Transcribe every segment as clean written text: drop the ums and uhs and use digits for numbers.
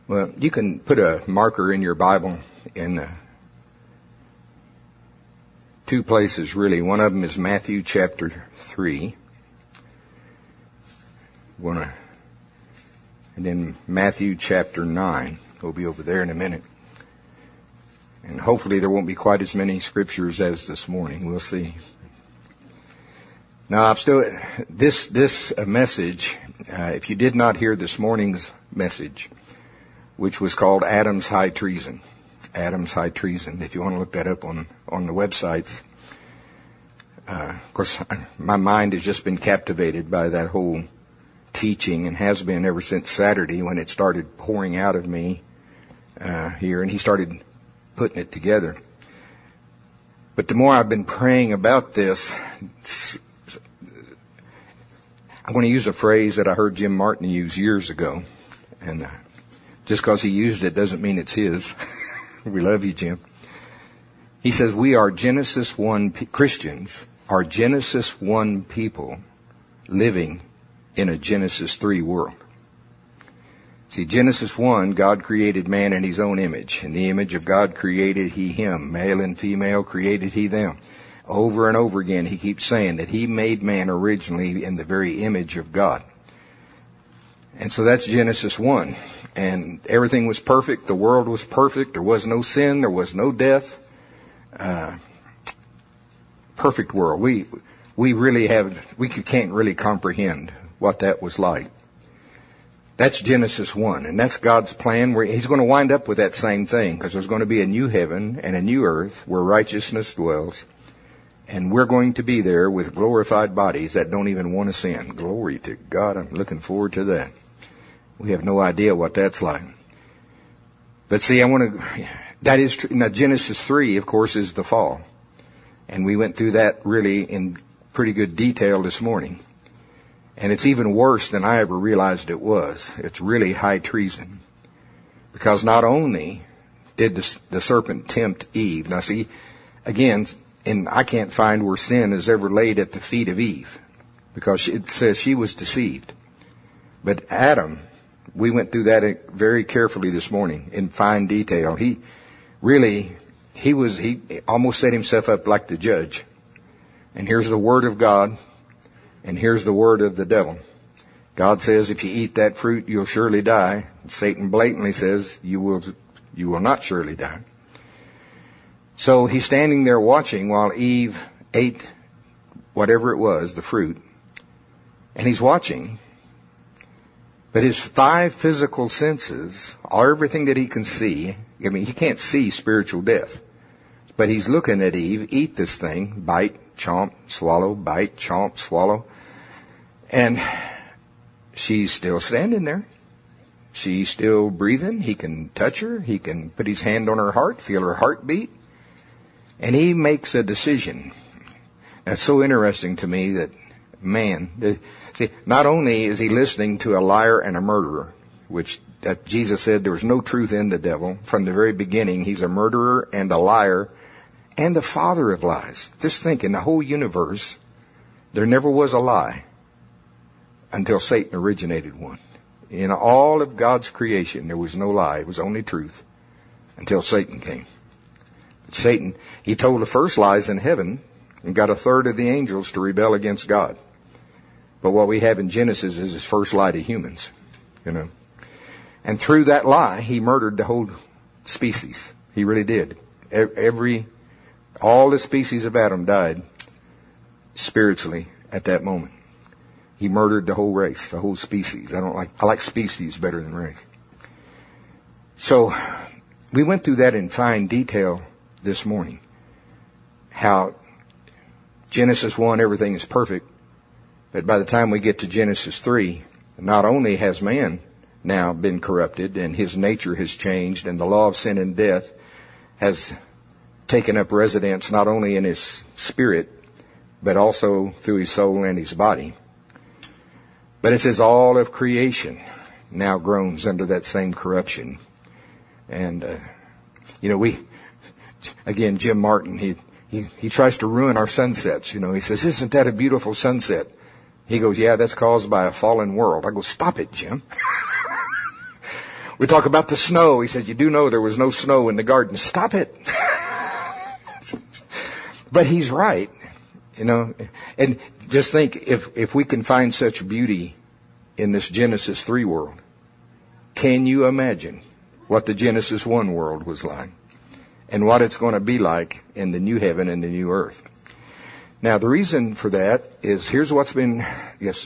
Well, you can put a marker in your Bible in two places, really. One of them is Matthew chapter 3. And then Matthew chapter 9. We'll be over there in a minute. And hopefully there won't be quite as many scriptures as this morning. We'll see. Now, this message, if you did not hear this morning's message, which was called Adam's High Treason. Adam's High Treason, if you want to look that up on the websites. Of course, my mind has just been captivated by that whole teaching and has been ever since Saturday when it started pouring out of me here, and he started putting it together. But the more I've been praying about this, I'm going to use a phrase that I heard Jim Martin use years ago, and just because he used it doesn't mean it's his. We love you, Jim. He says, we are Genesis 1 Christians, are Genesis 1 people living in a Genesis 3 world. See, Genesis 1, God created man in his own image. In the image of God created he him. Male and female created he them. Over and over again, he keeps saying that he made man originally in the very image of God. And so that's Genesis 1. And everything was perfect. The world was perfect. There was no sin. There was no death. Perfect world. We can't really comprehend what that was like. That's Genesis 1. And that's God's plan. He's going to wind up with that same thing, because there's going to be a new heaven and a new earth where righteousness dwells. And we're going to be there with glorified bodies that don't even want to sin. Glory to God. I'm looking forward to that. We have no idea what that's like. But see, that is true. Now, Genesis 3, of course, is the fall. And we went through that really in pretty good detail this morning. And it's even worse than I ever realized it was. It's really high treason. Because not only did the serpent tempt Eve. Now see, again, I can't find where sin is ever laid at the feet of Eve, because it says she was deceived. But Adam, we went through that very carefully this morning in fine detail. He almost set himself up like the judge. And here's the word of God, and here's the word of the devil. God says, if you eat that fruit, you'll surely die. Satan blatantly says, you will not surely die. So he's standing there watching while Eve ate whatever it was, the fruit. And he's watching. But his 5 physical senses, everything that he can see, I mean, he can't see spiritual death. But he's looking at Eve eat this thing, bite, chomp, swallow, bite, chomp, swallow. And she's still standing there. She's still breathing. He can touch her. He can put his hand on her heart, feel her heartbeat. And he makes a decision. That's so interesting to me that, see, not only is he listening to a liar and a murderer, which Jesus said there was no truth in the devil. From the very beginning, he's a murderer and a liar and the father of lies. Just think, in the whole universe, there never was a lie until Satan originated one. In all of God's creation, there was no lie. It was only truth until Satan came. Satan, he told the first lies in heaven and got a third of the angels to rebel against God. But what we have in Genesis is his first lie to humans, And through that lie, he murdered the whole species. He really did. All the species of Adam died spiritually at that moment. He murdered the whole race, the whole species. I like species better than race. So we went through that in fine detail this morning. How Genesis 1, everything is perfect. But by the time we get to Genesis 3, not only has man now been corrupted and his nature has changed and the law of sin and death has taken up residence not only in his spirit, but also through his soul and his body. But it says all of creation now groans under that same corruption. And, again, Jim Martin, he tries to ruin our sunsets. He says, isn't that a beautiful sunset? He goes, yeah, that's caused by a fallen world. I go, stop it, Jim. We talk about the snow. He says, you do know there was no snow in the garden. Stop it. But he's right, you know. And just think, if we can find such beauty in this Genesis 3 world, can you imagine what the Genesis 1 world was like? And what it's going to be like in the new heaven and the new earth. Now, the reason for that is, here's what's been, yes.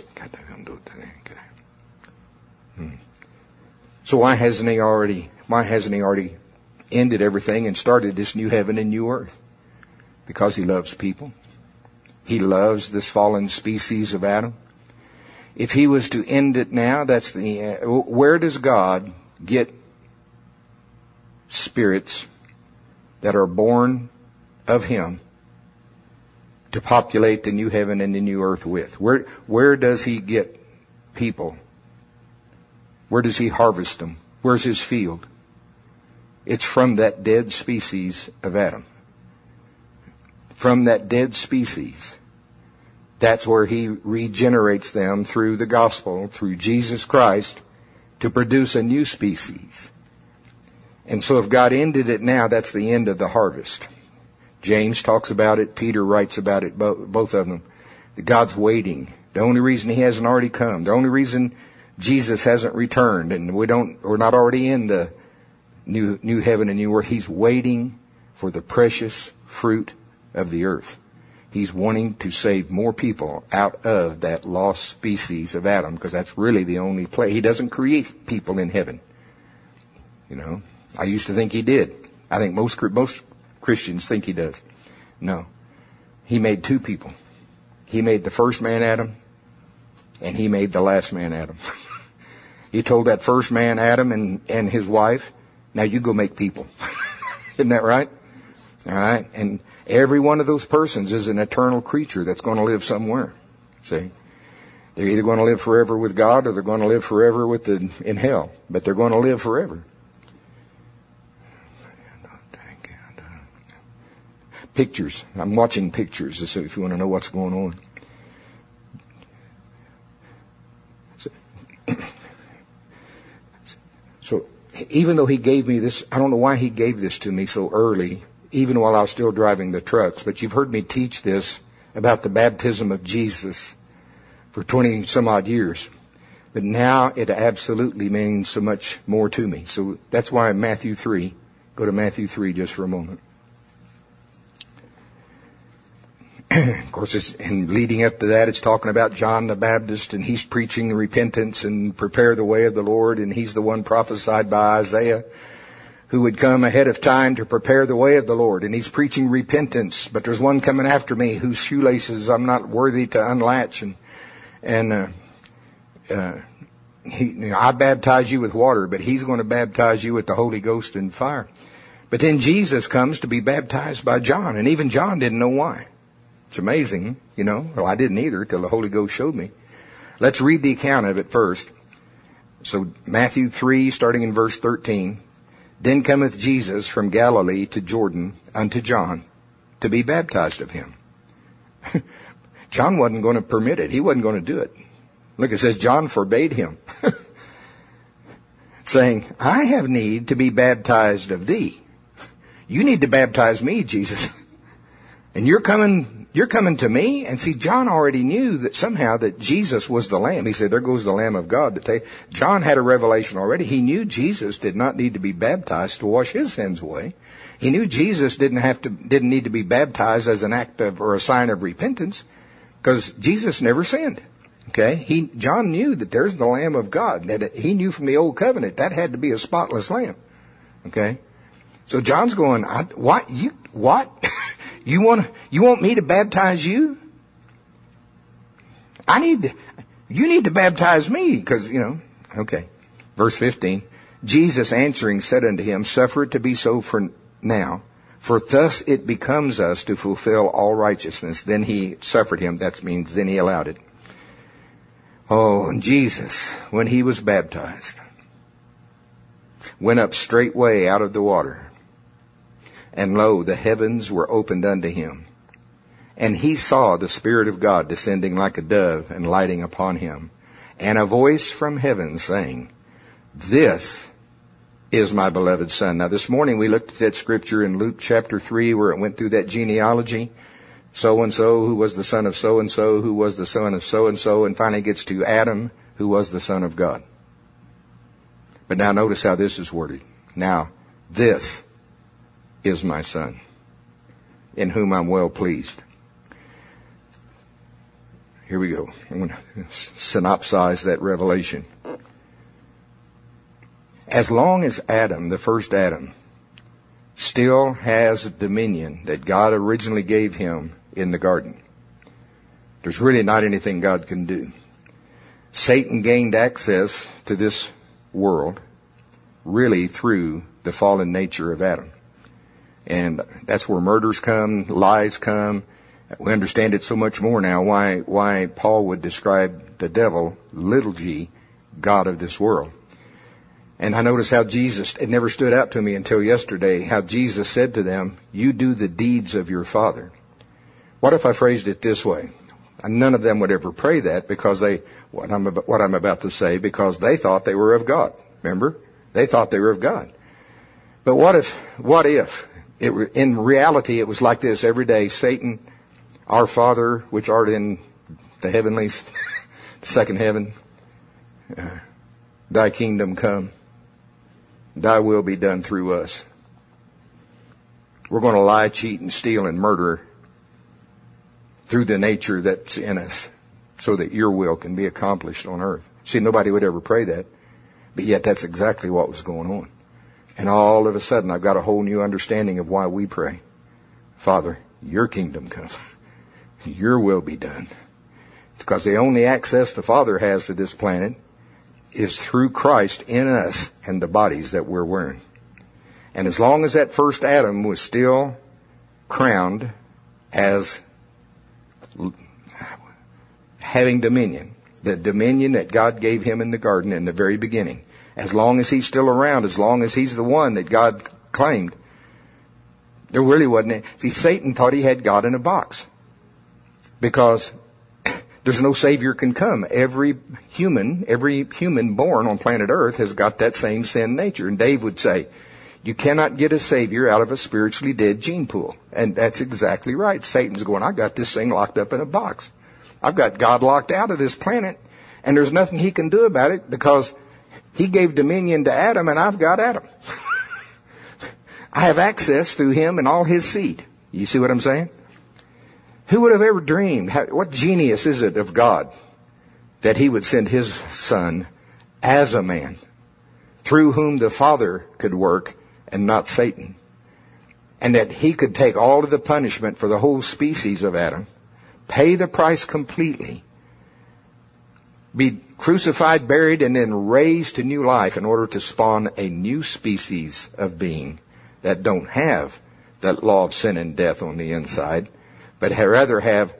So why hasn't he already ended everything and started this new heaven and new earth? Because he loves people. He loves this fallen species of Adam. If he was to end it now, where does God get spirits that are born of him to populate the new heaven and the new earth with? Where does he get people? Where does he harvest them? Where's his field? It's from that dead species of Adam. From that dead species. That's where he regenerates them through the gospel, through Jesus Christ, to produce a new species. And so if God ended it now, that's the end of the harvest. James talks about it. Peter writes about it, both of them. That God's waiting. The only reason he hasn't already come, the only reason Jesus hasn't returned, and we're not already in the new heaven and new earth, he's waiting for the precious fruit of the earth. He's wanting to save more people out of that lost species of Adam, because that's really the only place. He doesn't create people in heaven. You know, I used to think he did. I think most Christians think he does. No. He made two people. He made the first man, Adam, and he made the last man, Adam. He told that first man, Adam, and his wife, now you go make people. Isn't that right? All right. And every one of those persons is an eternal creature that's going to live somewhere. See? They're either going to live forever with God or they're going to live forever in hell. But they're going to live forever. Pictures. I'm watching pictures if you want to know what's going on. So even though he gave me this, I don't know why he gave this to me so early, even while I was still driving the trucks, but you've heard me teach this about the baptism of Jesus for 20 some odd years. But now it absolutely means so much more to me. So that's why Matthew 3, go to Matthew 3 just for a moment. Of course, and leading up to that, it's talking about John the Baptist, and he's preaching repentance and prepare the way of the Lord, and he's the one prophesied by Isaiah who would come ahead of time to prepare the way of the Lord. And he's preaching repentance, but there's one coming after me whose shoelaces I'm not worthy to unlatch. I baptize you with water, but he's going to baptize you with the Holy Ghost and fire. But then Jesus comes to be baptized by John, and even John didn't know why. It's amazing, you know. Well, I didn't either till the Holy Ghost showed me. Let's read the account of it first. So Matthew 3, starting in verse 13. Then cometh Jesus from Galilee to Jordan unto John to be baptized of him. John wasn't going to permit it. He wasn't going to do it. Look, it says John forbade him, saying, I have need to be baptized of thee. You need to baptize me, Jesus. And you're coming to me? And see, John already knew that somehow that Jesus was the Lamb. He said, there goes the Lamb of God to take. John had a revelation already. He knew Jesus did not need to be baptized to wash his sins away. He knew Jesus didn't need to be baptized as an act of, or a sign of repentance, because Jesus never sinned. Okay? John knew that there's the Lamb of God, that he knew from the old covenant that had to be a spotless lamb. Okay? So John's going, what? You want me to baptize you? You need to baptize me, because, okay. Verse 15, Jesus answering said unto him, suffer it to be so for now, for thus it becomes us to fulfill all righteousness. Then he suffered him. That means then he allowed it. Oh, and Jesus, when he was baptized, went up straightway out of the water. And lo, the heavens were opened unto him. And he saw the Spirit of God descending like a dove and lighting upon him. And a voice from heaven saying, This is my beloved Son. Now this morning we looked at that scripture in Luke chapter 3 where it went through that genealogy. So-and-so who was the son of so-and-so who was the son of so-and-so, and finally gets to Adam who was the Son of God. But now notice how this is worded. Now, this is my Son, in whom I'm well pleased. Here we go. I'm going to synopsize that revelation. As long as Adam, the first Adam, still has dominion that God originally gave him in the garden, there's really not anything God can do. Satan gained access to this world really through the fallen nature of Adam. And that's where murders come, lies come. We understand it so much more now why Paul would describe the devil, little g, God of this world. And I notice how Jesus, it never stood out to me until yesterday, how Jesus said to them, you do the deeds of your father. What if I phrased it this way? And none of them would ever pray that because what I'm about to say, because they thought they were of God. Remember? They thought they were of God. But what if in reality it was like this every day? Satan, our Father, which art in the heavenlies, the second heaven, thy kingdom come, thy will be done through us. We're going to lie, cheat, and steal and murder through the nature that's in us so that your will can be accomplished on earth. See, nobody would ever pray that, but yet that's exactly what was going on. And all of a sudden, I've got a whole new understanding of why we pray. Father, your kingdom come. Your will be done. It's because the only access the Father has to this planet is through Christ in us and the bodies that we're wearing. And as long as that first Adam was still crowned as having dominion, the dominion that God gave him in the garden in the very beginning, as long as he's still around, as long as he's the one that God claimed, there really wasn't. See, Satan thought he had God in a box because there's no Savior can come. Every human born on planet Earth has got that same sin nature. And Dave would say, you cannot get a Savior out of a spiritually dead gene pool. And that's exactly right. Satan's going, I got this thing locked up in a box. I've got God locked out of this planet, and there's nothing he can do about it because he gave dominion to Adam, and I've got Adam. I have access through him and all his seed. You see what I'm saying? Who would have ever dreamed? What genius is it of God that he would send his Son as a man through whom the Father could work and not Satan? And that he could take all of the punishment for the whole species of Adam, pay the price completely, be crucified, buried, and then raised to new life in order to spawn a new species of being that don't have that law of sin and death on the inside, but rather have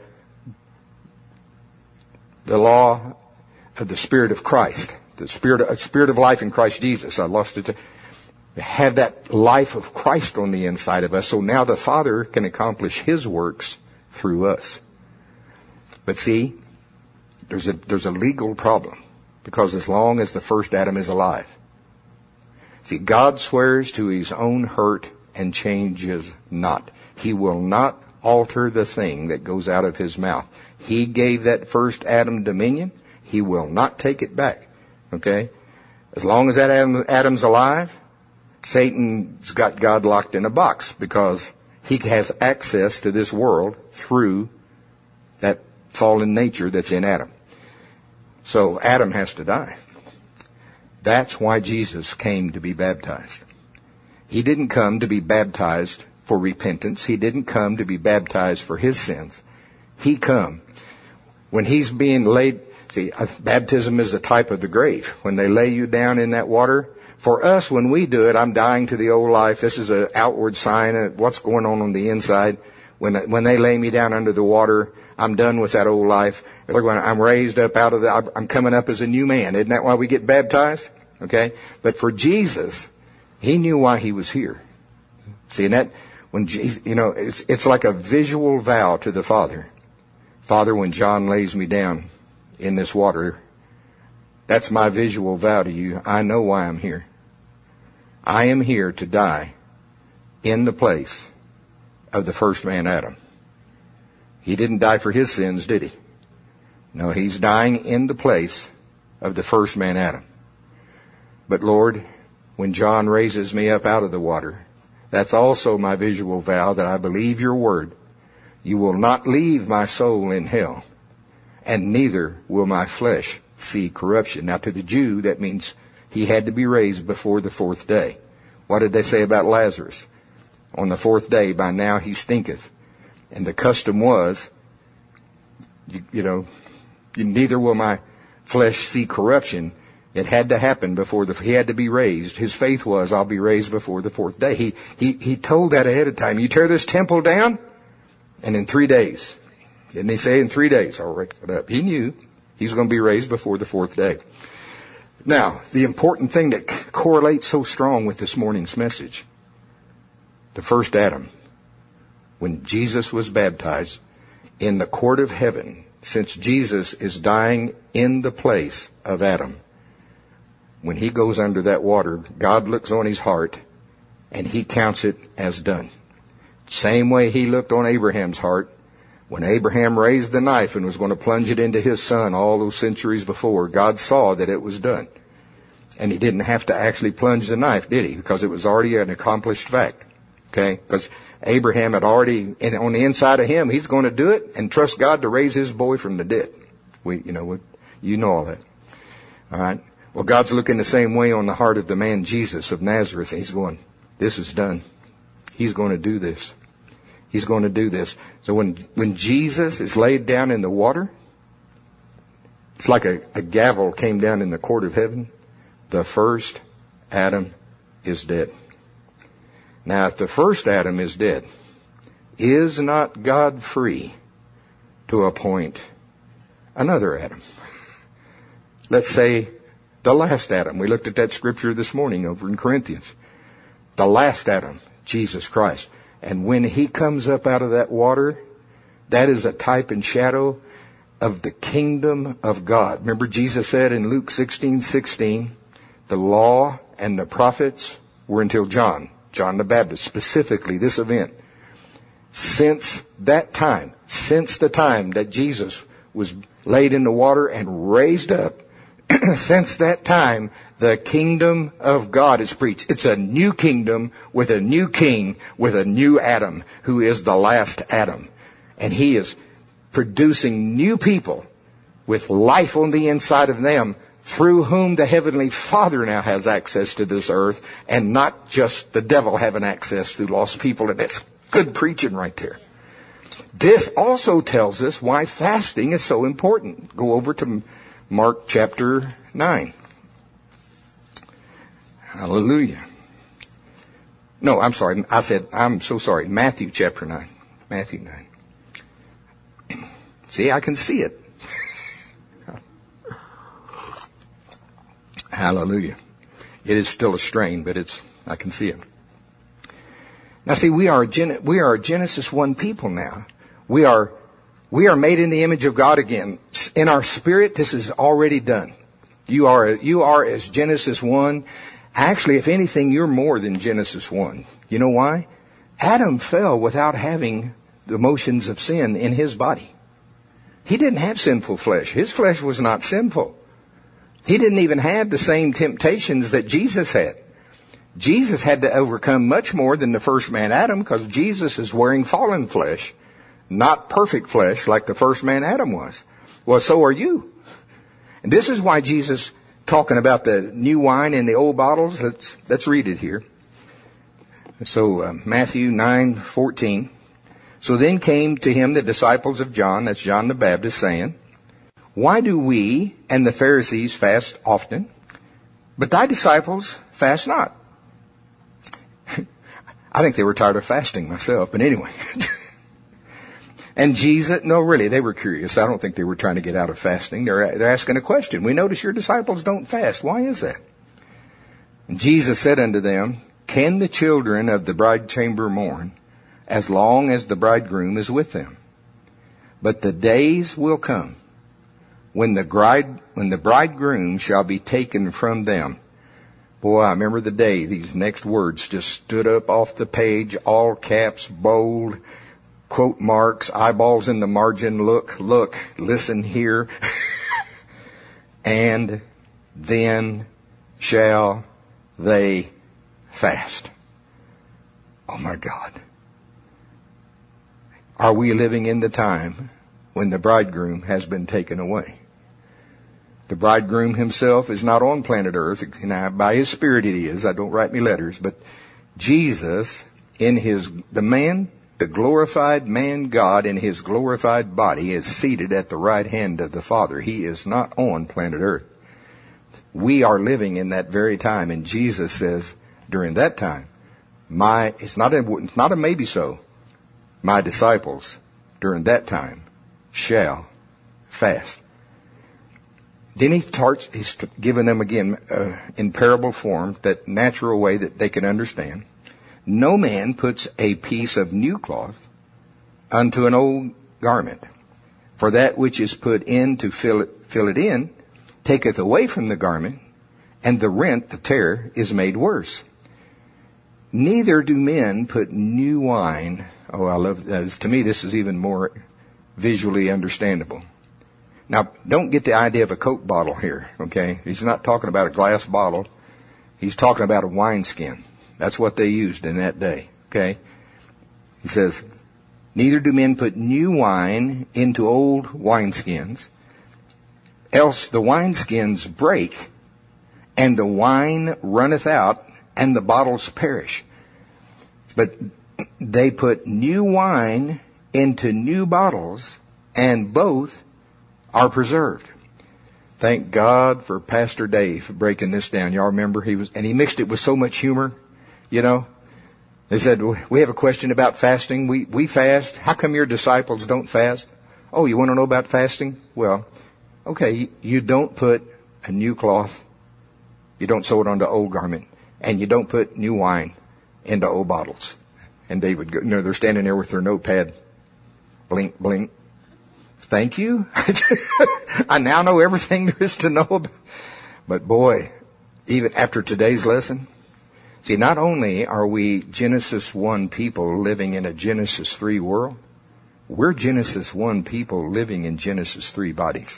the law of the Spirit of Christ, the Spirit of life in Christ Jesus. I lost it. Have that life of Christ on the inside of us, so now the Father can accomplish his works through us. But see, there's a legal problem, because as long as the first Adam is alive, see, God swears to his own hurt and changes not. He will not alter the thing that goes out of his mouth. He gave that first Adam dominion. He will not take it back. Okay? As long as that Adam's alive, Satan's got God locked in a box because he has access to this world through that fallen nature that's in Adam. So Adam has to die. That's why Jesus came to be baptized. He didn't come to be baptized for repentance. He didn't come to be baptized for his sins. He come when he's being laid. See, baptism is a type of the grave. When they lay you down in that water, for us, when we do it, I'm dying to the old life. This is an outward sign of what's going on the inside. When they lay me down under the water, I'm done with that old life. I'm raised up out of I'm coming up as a new man. Isn't that why we get baptized? Okay? But for Jesus, he knew why he was here. See, and that, when Jesus, it's like a visual vow to the Father. Father, when John lays me down in this water, that's my visual vow to you. I know why I'm here. I am here to die in the place of the first man, Adam. He didn't die for his sins, did he? No, he's dying in the place of the first man, Adam. But Lord, when John raises me up out of the water, that's also my visual vow that I believe your word. You will not leave my soul in hell, and neither will my flesh see corruption. Now, to the Jew, that means he had to be raised before the fourth day. What did they say about Lazarus? On the fourth day, by now he stinketh. And the custom was, neither will my flesh see corruption. It had to happen before he had to be raised. His faith was, I'll be raised before the fourth day. He told that ahead of time. You tear this temple down, and in 3 days. Didn't he say in 3 days? I'll raise it up. He knew he's going to be raised before the fourth day. Now, the important thing that correlates so strong with this morning's message, the first Adam, when Jesus was baptized in the court of heaven, since Jesus is dying in the place of Adam, when he goes under that water, God looks on his heart and he counts it as done. Same way he looked on Abraham's heart when Abraham raised the knife and was going to plunge it into his son all those centuries before. God saw that it was done. And he didn't have to actually plunge the knife, did he? Because it was already an accomplished fact. Okay? Because Abraham had already, on the inside of him, he's going to do it and trust God to raise his boy from the dead. You know all that. All right? Well, God's looking the same way on the heart of the man Jesus of Nazareth. He's going, this is done. He's going to do this. He's going to do this. So when Jesus is laid down in the water, it's like a gavel came down in the court of heaven. The first Adam is dead. Now, if the first Adam is dead, is not God free to appoint another Adam? Let's say the last Adam. We looked at that scripture this morning over in Corinthians. The last Adam, Jesus Christ. And when he comes up out of that water, that is a type and shadow of the kingdom of God. Remember Jesus said in Luke 16:16, the law and the prophets were until John the Baptist, specifically this event. Since the time that Jesus was laid in the water and raised up, since that time, the kingdom of God is preached. It's a new kingdom with a new king, with a new Adam, who is the last Adam. And he is producing new people with life on the inside of them, through whom the Heavenly Father now has access to this earth, and not just the devil having access through lost people. And that's good preaching right there. This also tells us why fasting is so important. Go over to Mark chapter 9. Hallelujah. No, I'm sorry. I'm so sorry. Matthew chapter 9. Matthew 9. See, I can see it. Hallelujah. It is still a strain, but I can see it. Now see, we are a Genesis 1 people now. We are made in the image of God again. In our spirit, this is already done. You are as Genesis 1. Actually, if anything, you're more than Genesis 1. You know why? Adam fell without having the motions of sin in his body. He didn't have sinful flesh. His flesh was not sinful. He didn't even have the same temptations that Jesus had. Jesus had to overcome much more than the first man Adam, because Jesus is wearing fallen flesh, not perfect flesh like the first man Adam was. Well, so are you. And this is why Jesus, talking about the new wine in the old bottles, let's read it here. So Matthew 9:14. So then came to him the disciples of John, that's John the Baptist, saying, why do we and the Pharisees fast often, but thy disciples fast not? I think they were tired of fasting myself, but anyway. And Jesus, no, really, they were curious. I don't think they were trying to get out of fasting. They're asking a question. We notice your disciples don't fast. Why is that? And Jesus said unto them, can the children of the bride chamber mourn as long as the bridegroom is with them? But the days will come when the bridegroom shall be taken from them. Boy, I remember the day these next words just stood up off the page, all caps, bold, quote marks, eyeballs in the margin, look, listen here. And then shall they fast. Oh my God. Are we living in the time when the bridegroom has been taken away? The bridegroom himself is not on planet Earth. Now, by his spirit it is. I don't write me letters. But Jesus, the glorified man God in his glorified body, is seated at the right hand of the Father. He is not on planet Earth. We are living in that very time. And Jesus says, during that time, it's not a maybe so. My disciples, during that time, shall fast. Then he's given them again in parable form, that natural way that they can understand. No man puts a piece of new cloth unto an old garment. For that which is put in to fill it in, taketh away from the garment, and the rent, the tear, is made worse. Neither do men put new wine. Oh, I love that. To me, this is even more visually understandable. Now, don't get the idea of a Coke bottle here, okay? He's not talking about a glass bottle. He's talking about a wineskin. That's what they used in that day, okay? He says, neither do men put new wine into old wineskins, else the wineskins break, and the wine runneth out, and the bottles perish. But they put new wine into new bottles, and both are preserved. Thank God for Pastor Dave for breaking this down. Y'all remember he mixed it with so much humor, you know. They said, we have a question about fasting. We fast. How come your disciples don't fast? Oh, you want to know about fasting? Well, okay, you don't put a new cloth. You don't sew it onto old garment. And you don't put new wine into old bottles. And they would go, they're standing there with their notepad. Blink, blink. Thank you. I now know everything there is to know about. But boy, even after today's lesson, see, not only are we Genesis 1 people living in a Genesis 3 world, we're Genesis 1 people living in Genesis 3 bodies.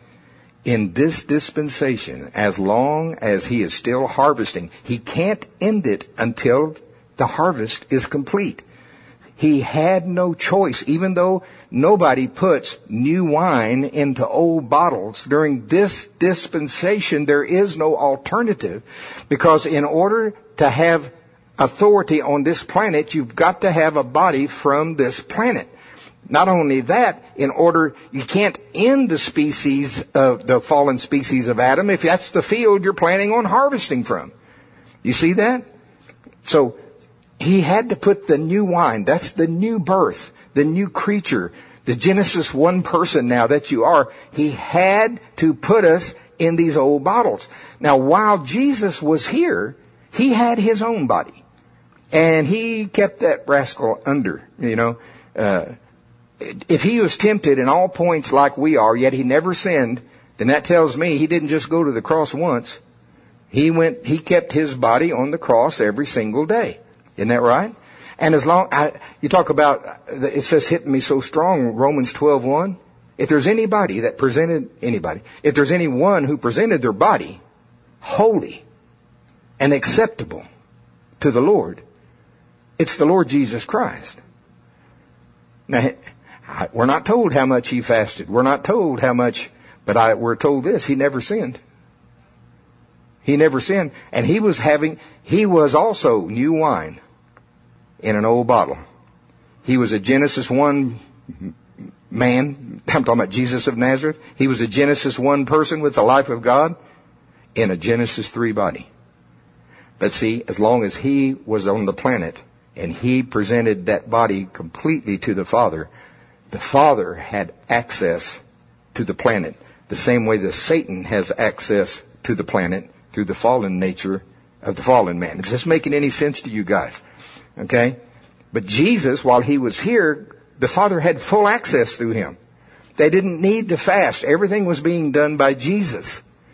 In this dispensation, as long as he is still harvesting, he can't end it until the harvest is complete. He had no choice, even though nobody puts new wine into old bottles. During this dispensation, there is no alternative, because in order to have authority on this planet, you've got to have a body from this planet. Not only that, you can't end the species of the fallen species of Adam if that's the field you're planning on harvesting from. You see that? So he had to put the new wine. That's the new birth, the new creature, the Genesis 1 person now that you are. He had to put us in these old bottles. Now, while Jesus was here, he had his own body. And he kept that rascal under, If he was tempted in all points like we are, yet he never sinned, then that tells me he didn't just go to the cross once. He kept his body on the cross every single day. Isn't that right? And you talk about, it says hitting me so strong, Romans 12:1. If there's if there's anyone who presented their body holy and acceptable to the Lord, it's the Lord Jesus Christ. Now, we're not told how much he fasted. We're not told how much, but we're told this: he never sinned. He never sinned. And he was also new wine in an old bottle. He was a Genesis 1 man. I'm talking about Jesus of Nazareth. He was a Genesis 1 person with the life of God in a Genesis 3 body. But see, as long as he was on the planet and he presented that body completely to the Father had access to the planet the same way that Satan has access to the planet through the fallen nature of the fallen man. Is this making any sense to you guys? Okay? But Jesus, while he was here, the Father had full access through him. They didn't need to fast. Everything was being done by Jesus.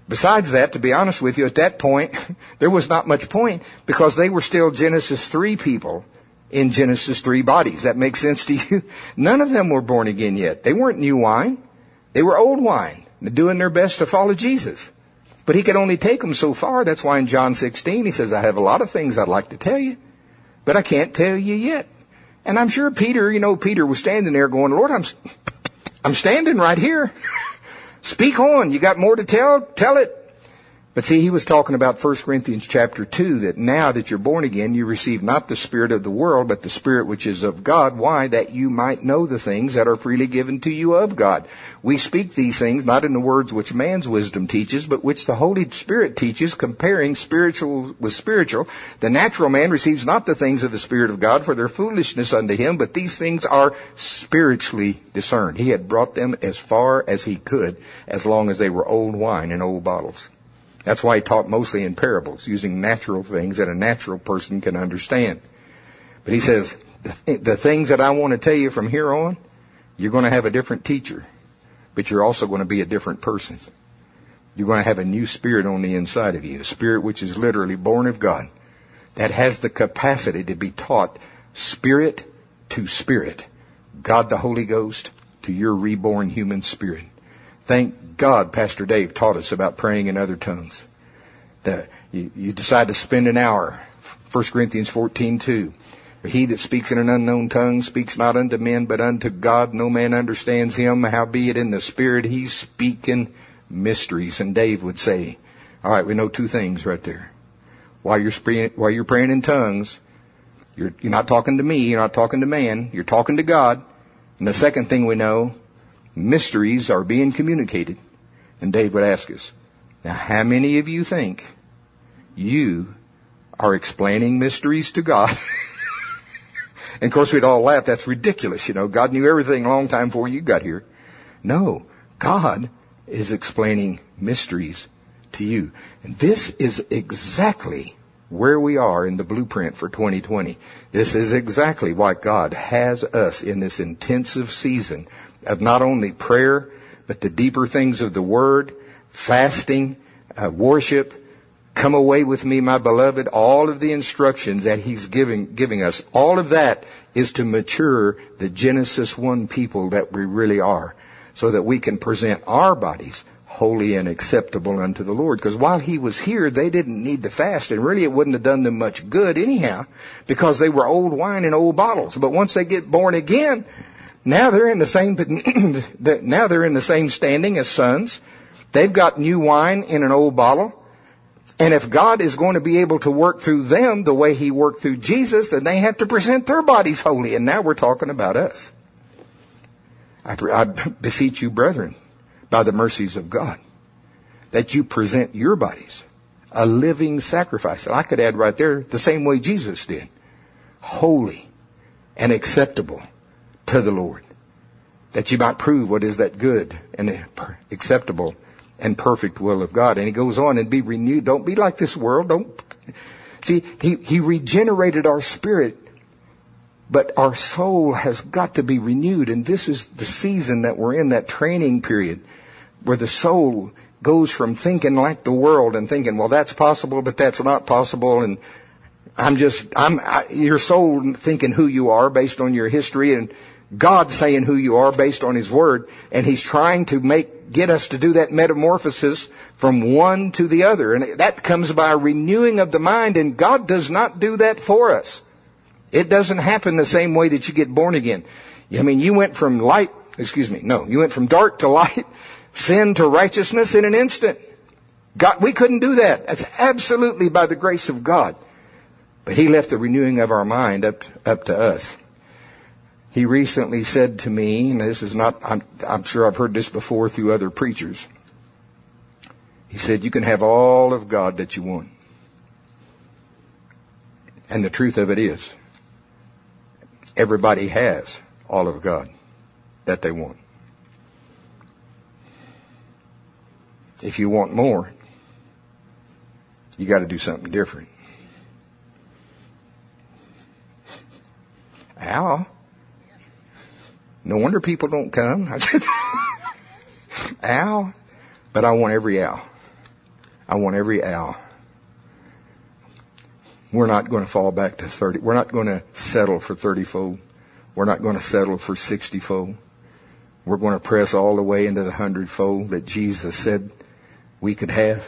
Besides that, to be honest with you, at that point, there was not much point because they were still Genesis 3 people in Genesis 3 bodies. That makes sense to you? None of them were born again yet. They weren't new wine. They were old wine, doing their best to follow Jesus. But he could only take them so far. That's why in John 16, he says, I have a lot of things I'd like to tell you, but I can't tell you yet. And I'm sure Peter, Peter was standing there going, Lord, I'm standing right here. Speak on. You got more to tell? Tell it. But see, he was talking about 1 Corinthians chapter 2, that now that you're born again, you receive not the spirit of the world, but the Spirit which is of God. Why? That you might know the things that are freely given to you of God. We speak these things not in the words which man's wisdom teaches, but which the Holy Spirit teaches, comparing spiritual with spiritual. The natural man receives not the things of the Spirit of God, for their foolishness unto him, but these things are spiritually discerned. He had brought them as far as he could, as long as they were old wine in old bottles. That's why he taught mostly in parables, using natural things that a natural person can understand. But he says, the things that I want to tell you from here on, you're going to have a different teacher, but you're also going to be a different person. You're going to have a new spirit on the inside of you, a spirit which is literally born of God, that has the capacity to be taught spirit to spirit, God the Holy Ghost to your reborn human spirit. Thank God Pastor Dave taught us about praying in other tongues. You decide to spend an hour, 1 Corinthians 14:2. He that speaks in an unknown tongue speaks not unto men, but unto God. No man understands him. Howbeit in the Spirit he's speaking mysteries. And Dave would say, all right, we know two things right there. While you're praying in tongues, you're not talking to me, you're not talking to man, you're talking to God. And the second thing we know, mysteries are being communicated. And Dave would ask us, now how many of you think you are explaining mysteries to God? And of course we'd all laugh. That's ridiculous. God knew everything a long time before you got here. No, God is explaining mysteries to you. And this is exactly where we are in the blueprint for 2020. This is exactly why God has us in this intensive season of not only prayer, but the deeper things of the Word, fasting, worship. Come away with me, my beloved. All of the instructions that He's giving us, all of that is to mature the Genesis 1 people that we really are, so that we can present our bodies holy and acceptable unto the Lord. Because while He was here, they didn't need to fast, and really it wouldn't have done them much good anyhow, because they were old wine in old bottles. But once they get born again, now they're in the same standing as sons. They've got new wine in an old bottle. And if God is going to be able to work through them the way He worked through Jesus, then they have to present their bodies holy. And now we're talking about us. I beseech you, brethren, by the mercies of God, that you present your bodies a living sacrifice. And I could add right there, the same way Jesus did. Holy and acceptable to the Lord, that you might prove what is that good and acceptable and perfect will of God. And he goes on, and be renewed. Don't be like this world. He regenerated our spirit, but our soul has got to be renewed. And this is the season that we're in, that training period, where the soul goes from thinking like the world and thinking, well, that's possible, but that's not possible. And your soul thinking who you are based on your history, and God saying who you are based on His Word. And He's trying to get us to do that metamorphosis from one to the other. And that comes by a renewing of the mind. And God does not do that for us. It doesn't happen the same way that you get born again. You went from you went from dark to light, sin to righteousness in an instant. We couldn't do that. That's absolutely by the grace of God. But He left the renewing of our mind up to us. He recently said to me, and this is not, I'm sure I've heard this before through other preachers. He said, you can have all of God that you want. And the truth of it is, everybody has all of God that they want. If you want more, you got to do something different. Al? No wonder people don't come. Al, but I want every Al. I want every owl. We're not going to fall back to 30. We're not going to settle for 30-fold. We're not going to settle for 60-fold. We're going to press all the way into the 100-fold that Jesus said we could have.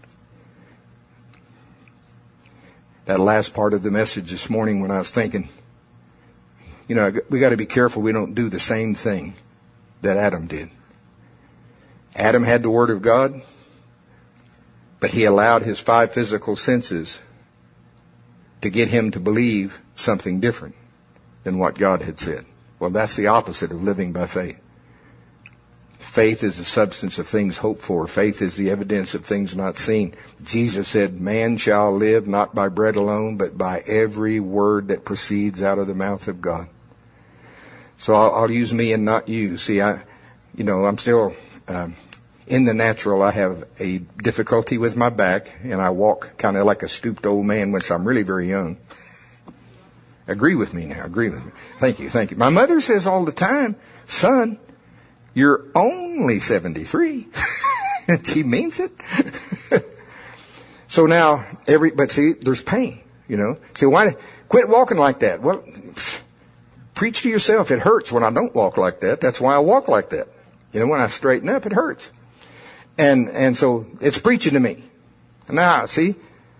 That last part of the message this morning when I was thinking, we got to be careful we don't do the same thing that Adam did. Adam had the Word of God, but he allowed his 5 physical senses to get him to believe something different than what God had said. Well, that's the opposite of living by faith. Faith is the substance of things hoped for. Faith is the evidence of things not seen. Jesus said, man shall live not by bread alone, but by every word that proceeds out of the mouth of God. So I'll use me and not you. See, I'm still, in the natural, I have a difficulty with my back, and I walk kind of like a stooped old man, which I'm really very young. Agree with me now. Agree with me. Thank you. My mother says all the time, son, you're only 73. And she means it. So now, but see, there's pain, See, why, quit walking like that. Well, preach to yourself. It hurts when I don't walk like that. That's why I walk like that. When I straighten up, it hurts. And so it's preaching to me. Now, see,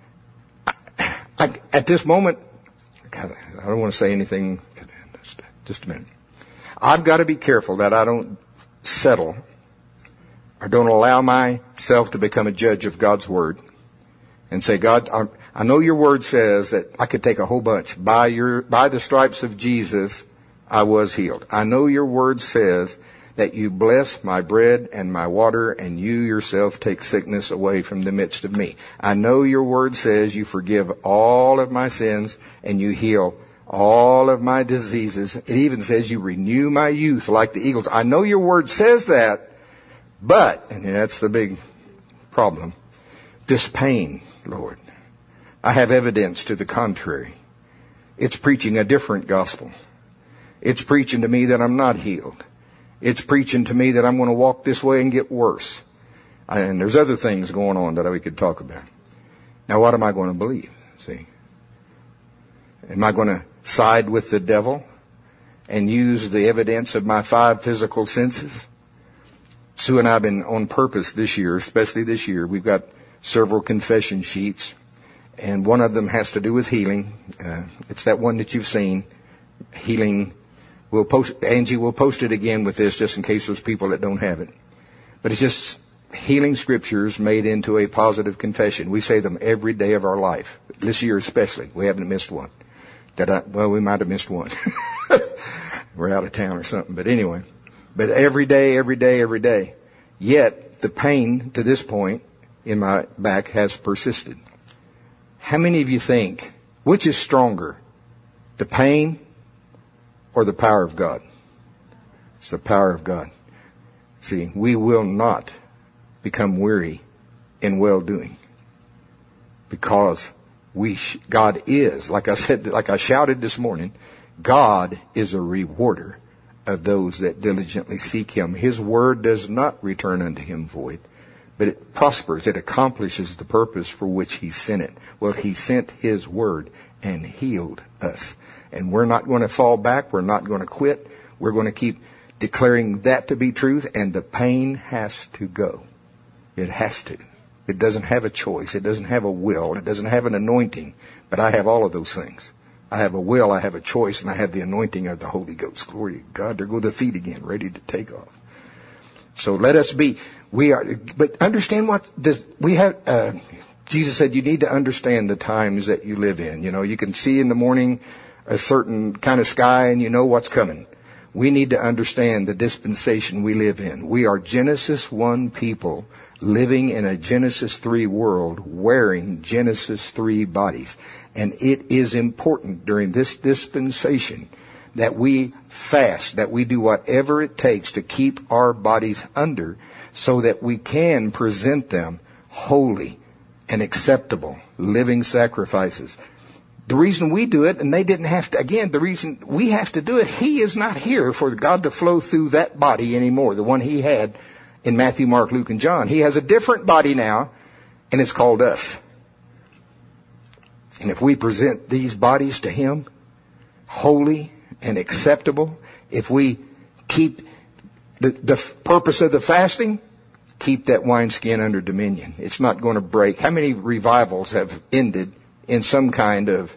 at this moment, God, I don't want to say anything. Just a minute. I've got to be careful that I don't settle or don't allow myself to become a judge of God's Word and say, God, I know your Word says that I could take a whole bunch. By the stripes of Jesus, I was healed. I know your Word says that you bless my bread and my water, and you yourself take sickness away from the midst of me. I know your Word says you forgive all of my sins and you heal all of my diseases. It even says you renew my youth like the eagles. I know your Word says that, but, and that's the big problem, this pain, Lord, I have evidence to the contrary. It's preaching a different gospel. It's preaching to me that I'm not healed. It's preaching to me that I'm going to walk this way and get worse. And there's other things going on that we could talk about. Now, what am I going to believe? See? Am I going to side with the devil and use the evidence of my 5 physical senses? Sue and I have been on purpose this year, especially this year. We've got several confession sheets, and one of them has to do with healing. It's that one that you've seen, healing. Angie will post it again with this just in case there's people that don't have it. But it's just healing scriptures made into a positive confession. We say them every day of our life. This year especially. We haven't missed one. We might have missed one. We're out of town or something. But anyway. But every day. Yet the pain to this point in my back has persisted. How many of you think, which is stronger? The pain or the power of God? It's the power of God. See, we will not become weary in well-doing because God is, like I said, like I shouted this morning, God is a rewarder of those that diligently seek Him. His word does not return unto Him void, but it prospers. It accomplishes the purpose for which He sent it. Well, He sent His word and healed us. And we're not going to fall back. We're not going to quit. We're going to keep declaring that to be truth, and the pain has to go. It has to. It doesn't have a choice. It doesn't have a will. It doesn't have an anointing. But I have all of those things. I have a will, I have a choice, and I have the anointing of the Holy Ghost. Glory to God. There go the feet again, ready to take off. So let us be. But understand what this, we have, Jesus said you need to understand the times that you live in. You can see in the morning a certain kind of sky and you know what's coming. We need to understand the dispensation we live in. We are Genesis 1 people living in a Genesis 3 world wearing Genesis 3 bodies. And it is important during this dispensation that we fast, that we do whatever it takes to keep our bodies under so that we can present them holy and acceptable, living sacrifices. The reason we do it, and they didn't have to, again, the reason we have to do it, He is not here for God to flow through that body anymore, the one He had in Matthew, Mark, Luke, and John. He has a different body now, And it's called us. And if we present these bodies to Him, holy and acceptable, if we keep the purpose of the fasting, keep that wineskin under dominion. It's not going to break. How many revivals have ended in some kind of,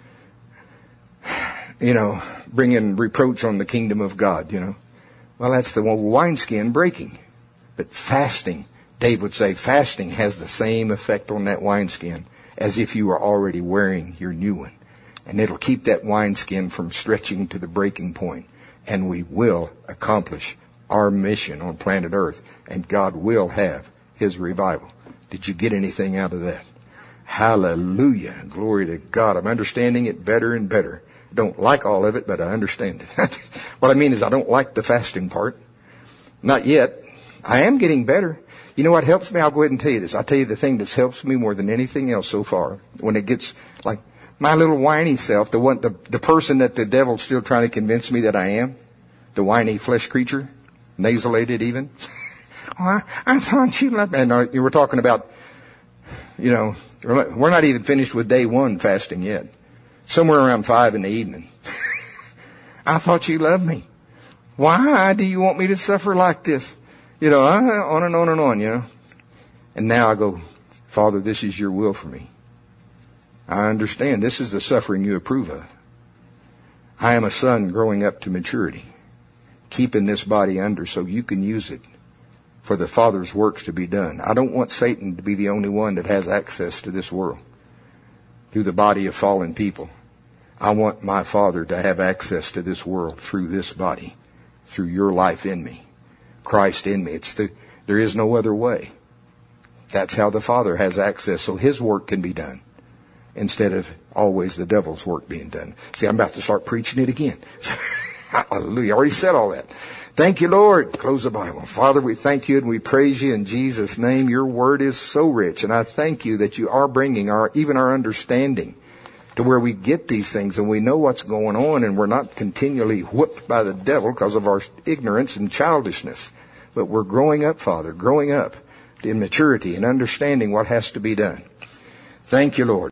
bringing reproach on the kingdom of God, Well, that's the wineskin breaking. But fasting, Dave would say, fasting has the same effect on that wineskin as if you were already wearing your new one. And it'll keep that wineskin from stretching to the breaking point. And we will accomplish our mission on planet Earth. And God will have His revival. Did you get anything out of that? Hallelujah. Glory to God. I'm understanding it better and better. I don't like all of it, but I understand it. What I mean is I don't like the fasting part. Not yet. I am getting better. You know what helps me? I'll go ahead and tell you this. I'll tell you the thing that's helps me more than anything else so far. When it gets like my little whiny self, the person that the devil's still trying to convince me that I am, the whiny flesh creature, nasalated even. I thought you loved me. And you were talking about, we're not even finished with day 1 fasting yet. Somewhere around 5 in the evening. I thought you loved me. Why do you want me to suffer like this? On and on and on, And now I go, Father, this is your will for me. I understand this is the suffering you approve of. I am a son growing up to maturity, keeping this body under so you can use it for the Father's works to be done. I don't want Satan to be the only one that has access to this world through the body of fallen people. I want my Father to have access to this world through this body, through your life in me. Christ in me. There is no other way. That's how the Father has access, so His work can be done instead of always the devil's work being done. See, I'm about to start preaching it again. Hallelujah. I already said all that. Thank you, Lord. Close the Bible. Father, we thank you and we praise you in Jesus' name. Your word is so rich, and I thank you that you are bringing even our understanding to where we get these things and we know what's going on, and we're not continually whooped by the devil because of our ignorance and childishness. But we're growing up, Father, growing up in maturity and understanding what has to be done. Thank you, Lord.